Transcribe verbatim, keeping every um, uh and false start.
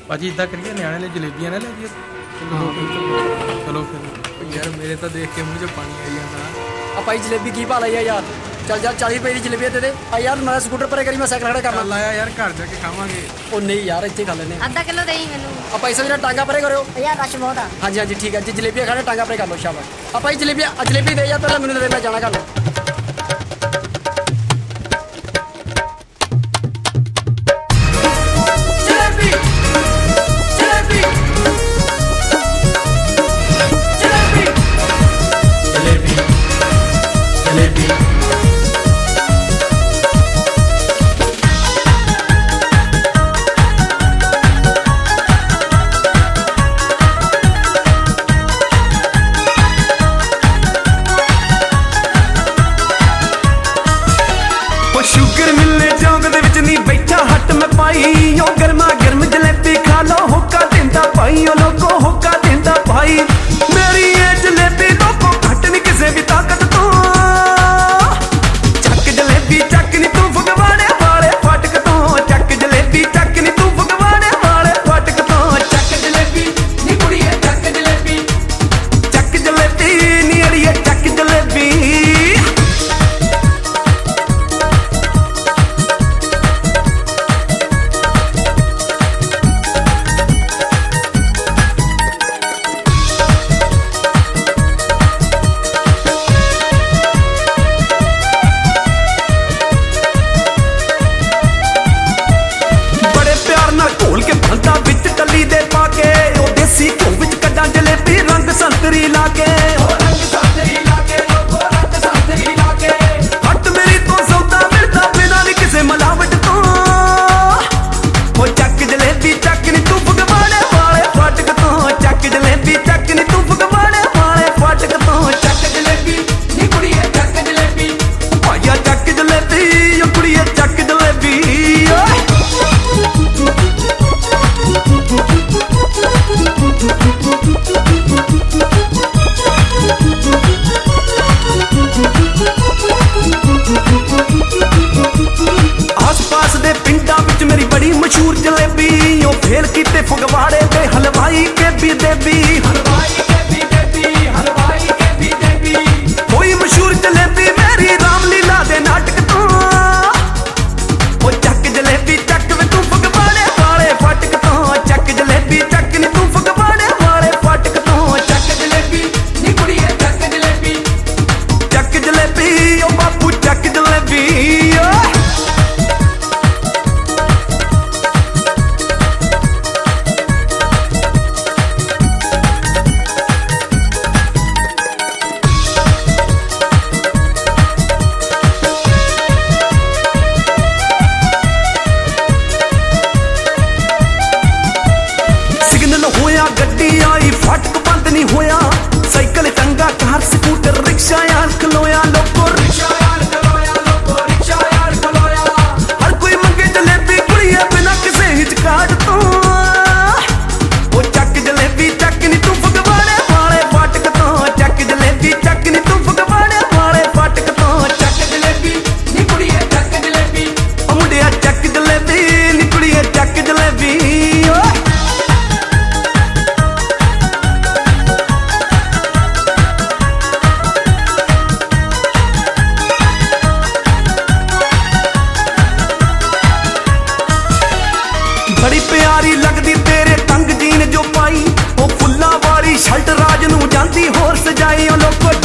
ਭਾਜੀ ਇਦਾਂ ਕਰੀਏ ਨਿਆਣੇ ਲਈ ਜਲੇਬੀਆਂ ਨਾ ਲੈ ਜੀਏ। ਚਲੋ ਫਿਰ ਯਾਰ ਮੇਰੇ ਤਾਂ ਦੇਖ ਕੇ ਮੂੰਹ 'ਚ ਪਾਣੀ ਆਈ ਜਾਂਦਾ। ਆ ਭਾਈ ਜਲੇਬੀ ਕੀ ਭਾ ਲਈ ਆ ਯਾਰ? ਚੱਲ ਯਾਰ ਚਾਲੀ ਰੁਪਏ ਦੀ ਜਲੇਬੀ ਦੇ ਦੇ ਆ ਯਾਰ। ਮੈਂ ਸਕੂਟਰ ਪਰੇ ਕਰੀ, ਮੈਂ ਸਾਈਕਲ ਖੜਾ ਕਰਨਾ। ਲਾਇਆ ਯਾਰ ਘਰ ਜਾ ਕੇ ਖਾਵਾਂਗੇ। ਉਹ ਨਹੀਂ ਯਾਰ ਇੱਥੇ ਖਾ ਲੈਨੇ ਅੱਧਾ ਕਿਲੋ ਦੇਈ ਮੈਨੂੰ। ਆ ਭਾਈ ਸਾਹਿਬ ਜਿਹੜਾ ਟਾਂਗਾ ਪਰੇ ਕਰਿਓ ਯਾਰ ਰਸ਼ ਬਹੁਤ ਆ। ਹਾਂਜੀ ਹਾਂਜੀ ਠੀਕ ਹੈ ਜੀ। ਜਲੇਬੀਆਂ ਖਾਣੇ ਟਾਂਗਾ ਪਰੇ ਕਰ ਲਓ ਸ਼ਾਬਾਸ਼। ਆ ਭਾਈ ਜਲੇਬੀ ਜਲੇਬੀ ਦੇ ਯਾਰ ਪਹਿਲਾਂ ਮੈਨੂੰ ਦੇ, ਮੈਂ ਜਾਣਾ ਕਰ ਲਓ। ਸ਼ੂਗਰ ਮਿਲਨੇ ਚੌਂਕ ਦੇ ਵਿੱਚ ਨਹੀਂ ਬੈਠਾ ਹੱਟ ਮੈਂ ਪਾਈ। ਉਹ ਗਰਮਾ ਗਰਮ ਜਲੇਬੀ ਖਾ ਲੋ ਹੋਕਾ ਦਿੰਦਾ ਭਾਈ। ਉਹ ਲੋਕੋ ਹੋਕਾ ਦਿੰਦਾ ਭਾਈ। ਮੇਰੀ ਇਹ ਜਲੇਬੀ ਲੋਕੋ ਘੱਟ ਨਹੀਂ ਕਿਸੇ ਵੀ ਤਾਕਤ ਤੋਂ। ਚੱਕ ਜਲੇਬੀ ਚੱਕ ਨੀ ਤੂੰ ਫਗਵਾੜੇ ਵਾਲੇ ਫਾਟਕ ਤੋਂ। ਚੱਕ ਜਲੇਬੀ ਚੱਕ ਨੀ ਤੂੰ ਫਗਵਾੜੇ ਵਾਲੇ ਫਾਟਕ ਤੋਂ। ਚੱਕ ਜਲੇਬੀ ਨੀ ਕੁੜੀਏ ਚੱਕ ਜਲੇਬੀ। ਚੱਕ ਜਲੇਬੀ ਨੀ ਅੜੀਏ ਚੱਕ ਜਲੇਬੀ। ਘੋਲ ਕੇ ਭੰਦਾ ਵਿੱਚ ਟੱਲੀ ਦੇ ਪਾ ਕੇ। ਉਹ ਦੇਸੀ ਘਿਓ ਵਿੱਚ ਕੱਢਾਂ ਜਲੇਬੀ ਰੰਗ ਸੰਤਰੀ ਲਾ ਕੇ। ਉਹ ਰੰਗ ਸੰਤਰੀ ਲਾ ਕੇ ਲੋਕੋ ਰੰਗ ਸੰਤਰੀ ਲਾ ਕੇ। ਹੱਟ ਮੇਰੀ ਤੋਂ ਸੌਦਾ ਮਿਲਦਾ ਬਿਨਾਂ ਨੀ ਕਿਸੇ ਮਿਲਾਵਟ ਤੋਂ। ਉਹ ਚੱਕ ਜਲੇਬੀ ਚੱਕ ਨੀ ਤੂੰ ਫਗਵਾੜੇ ਵਾਲੇ ਫਾਟਕ ਤੋਂ। ਚੱਕ ਜਲੇਬੀ ਚੱਕ ਨੀ ਤੂੰ ਫਗਵਾੜੇ ਵਾਲੇ ਫਾਟਕ ਤੋਂ। ਚੱਕ ਜਲੇਬੀ ਨੀ ਕੁੜੀਏ ਚੱਕ ਜਲੇਬੀ। ਭਾਈਆ ਚੱਕ ਜਲੇਬੀ ਉਹ ਕੁੜੀਏ ਚੱਕ ਜਲੇਬੀ। ਆਸ-ਪਾਸ ਦੇ ਪਿੰਡਾਂ ਵਿੱਚ ਮੇਰੀ ਬੜੀ ਮਸ਼ਹੂਰ ਜਲੇਬੀ। ਉਹ ਫੇਲ ਕੀਤੇ ਫਗਵਾੜੇ ਦੇ ਹਲਵਾਈ ਕੇਬੀ ਦੇਬੀ। ਹਲਵਾਈ ਕੇਬੀ ਦੇਬੀ ਹਲਵਾਈ ਕੇਬੀ ਦੇਬੀ। ਕੋਈ ਮਸ਼ਹੂਰ ਜਲੇਬੀ ਮੇਰੀ ਰਾਮਲੀਲਾ ਦੇ ਨਾਟਕ ਤੋਂ। ਉਹ ਚੱਕ ਜਲੇਬੀ ਚੱਕ ਵੇ ਤੂੰ ਫਗਵਾੜੇ ਵਾਲੇ ਫਾਟਕ ਤੋਂ। ਚੱਕ ਜਲੇਬੀ ਚੱਕ ਨੀ ਤੂੰ ਫਗਵਾੜੇ ਵਾਲੇ ਫਾਟਕ ਤੋਂ। ਚੱਕ ਜਲੇਬੀ ਨੀ ਕੁੜੀਏ ਚੱਕ ਜਲੇਬੀ। ਚੱਕ ਜਲੇਬੀ ਉਹ ਬਾਪੂ ਚੱਕ ਜਲੇਬੀ। ਸਿਗਨਲ ਹੋਇਆ ਗੱਡੀ ਆਈ ਫਾਟਕ ਬੰਦ ਨਹੀਂ ਹੋਇਆ। ਸਾਈਕਲ ਟੰਗਾ ਕਾਰ ਸਕੂਟਰ ਰਿਕਸ਼ਾ ਯਾਰ ਖਲੋਇਆ ਲੋਕੋ ਰਿਕਸ਼ਾ ਯਾਰ ਖਲੋਇਆ ਲੋਕੋ ਰਿਕਸ਼ਾ ਯਾਰ ਖਲੋਇਆ। ਹਰ ਕੋਈ ਮੰਗੇ ਜਲੇਬੀ ਕੁੜੀਏ ਬਿਨਾਂ ਕਿਸੇ ਹਿਚਕਾਟ ਤੋਂ। ਉਹ ਚੱਕ ਜਲੇਬੀ ਚੱਕ ਨੀ ਤੂੰ ਫਗਵਾੜੇ ਵਾਲੇ ਫਾਟਕ ਤੋਂ। ਚੱਕ ਜਲੇਬੀ ਚੱਕ ਨੀ ਤੂੰ ਫਗਵਾੜੇ ਵਾਲੇ ਫਾਟਕ ਤੋਂ। ਚੱਕ ਜਲੇਬੀ ਨੀ ਕੁੜੀਏ ਚੱਕ ਜਲੇਬੀ। ਉਹ ਮੁੰਡਿਆ ਚੱਕ ਜਲੇਬੀ ਨੀ ਕੁੜੀਏ ਚੱਕ ਜਲੇਬੀ। ਬੜੀ ਪਿਆਰੀ ਲੱਗਦੀ ਤੇਰੇ ਤੰਗ ਜੀਨ ਜੋ ਪਾਈ। ਉਹ ਫੁੱਲਾਂ ਵਾਲੀ ਸ਼ਰਟ ਰਾਜ ਨੂੰ ਜਾਂਦੀ ਹੋਰ ਸਜਾਈ। ਉਹ ਲੋਕੋ